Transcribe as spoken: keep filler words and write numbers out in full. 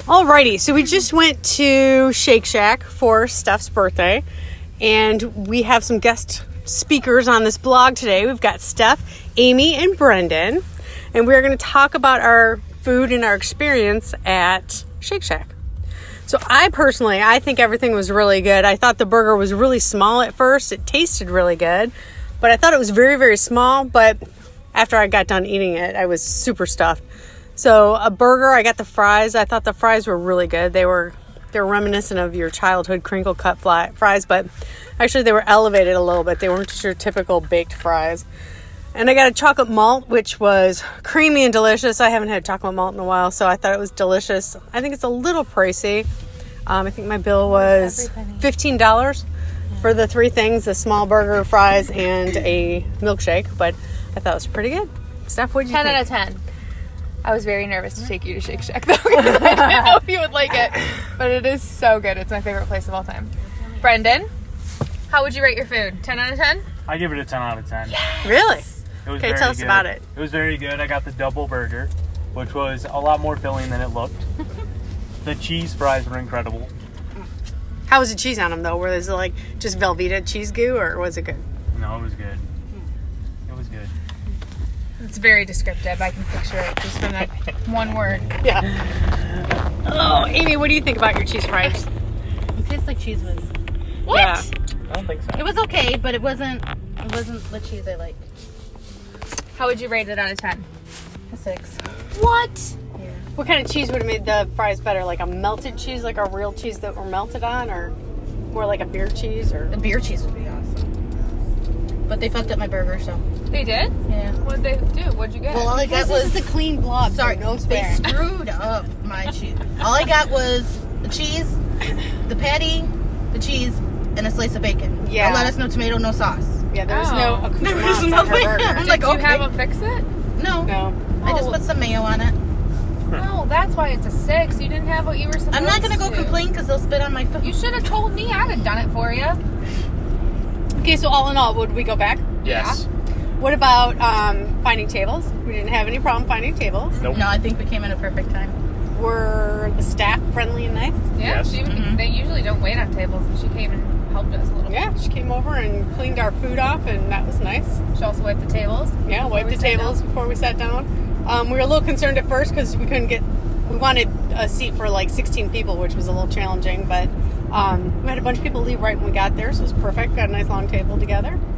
Alrighty, so we just went to Shake Shack for Steph's birthday, and we have some guest speakers on this blog today. We've got Steph, Amy, and Brendan, and we're going to talk about our food and our experience at Shake Shack. So I personally, I think everything was really good. I thought the burger was really small at first. It tasted really good, but I thought it was very, very small, but after I got done eating it, I was super stuffed. So a burger, I got the fries. I thought the fries were really good. They were they were reminiscent of your childhood crinkle cut fly, fries, but actually they were elevated a little bit. They weren't just your typical baked fries. And I got a chocolate malt, which was creamy and delicious. I haven't had chocolate malt in a while, so I thought it was delicious. I think it's a little pricey. Um, I think my bill was fifteen dollars for the three things, the small burger, fries, and a milkshake, but I thought it was pretty good. Steph, what did you think? ten out of ten. I was very nervous to take you to Shake Shack, though, because I didn't know if you would like it. But it is so good. It's my favorite place of all time. Brendan, how would you rate your food? ten out of ten? I give it a ten out of ten. Yes. Really? It was okay, very tell us good. about it. It was very good. I got the double burger, which was a lot more filling than it looked. The cheese fries were incredible. How was the cheese on them, though? Were those like just Velveeta cheese goo, or was it good? No, it was good. It was good. It's very descriptive. I can picture it just from that one word. Yeah. Oh, Amy, what do you think about your cheese fries? It tastes like cheese whiz. What? Yeah. I don't think so. It was okay, but it wasn't. It wasn't the cheese I like. How would you rate it out of ten? A six. What? Yeah. What kind of cheese would have made the fries better? Like a melted cheese, like a real cheese that were melted on, or more like a beer cheese? Or The beer cheese would be awesome. But they fucked up my burger, so They did? yeah. What did they do? What'd you get? Well, all I got this was is a clean blog. so sorry. no They swearing. screwed up my cheese. All I got was the cheese, the patty, the cheese, and a slice of bacon. Yeah. No lettuce, no tomato, no sauce. Yeah, there was Oh. no There was accoutrements on her nothing. burger. I'm did like, you okay. have them fix it? No. No. I just Oh. put some mayo on it. No, that's why it's a six. You didn't have what you were supposed to. I'm not gonna go complain because they'll spit on my food. You should have told me. I'd have done it for you. Okay, so all in all, would we go back? Yes. What about um, finding tables? We didn't have any problem finding tables. Nope. No, I think we came in a perfect time. Were the staff friendly and nice? Yeah, Yes. she, Mhm. they usually don't wait on tables, and she came and helped us a little Yeah, she came over and cleaned our food off, and that was nice. bit. She also wiped the tables. Yeah, wiped we the sat tables down. before we sat down. Um, we were a little concerned at first because we couldn't get, we wanted a seat for like sixteen people, which was a little challenging, but um, we had a bunch of people leave right when we got there, so it was perfect. Got a nice long table together.